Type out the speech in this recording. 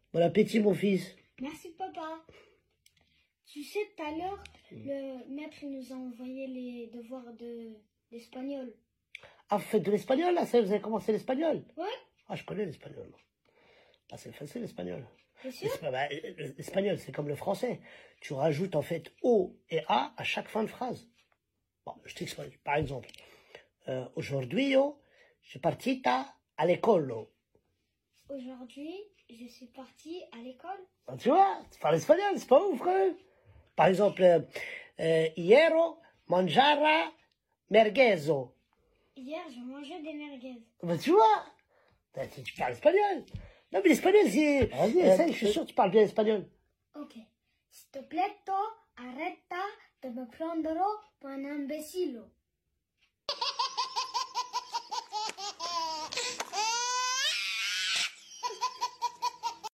Bon appétit, mon fils. Merci, papa. Tu sais, tout à l'heure, le maître nous a envoyé les devoirs d'espagnol. Ah, vous faites de l'espagnol, là? Ça, vous avez commencé l'espagnol? Ouais. Ah, je connais l'espagnol. Ah, c'est facile, l'espagnol. T'es sûr? L'espagnol, c'est comme le français. Tu rajoutes, en fait, O et A à chaque fin de phrase. Bon, je t'explique. Par exemple, aujourd'hui, je suis parti à l'école. Aujourd'hui, je suis partie à l'école. Ah, tu vois, tu parles espagnol, c'est pas ouf, quand même. Par exemple, iero mangiara merguezo. Hier, je mangeais des merguez. Bah, tu vois, tu parles espagnol. Non, mais l'espagnol, c'est... Vas-y, essaye, je suis sûr que tu parles bien espagnol. Ok. Sto pleto arrêta de me prendre pour un imbécile.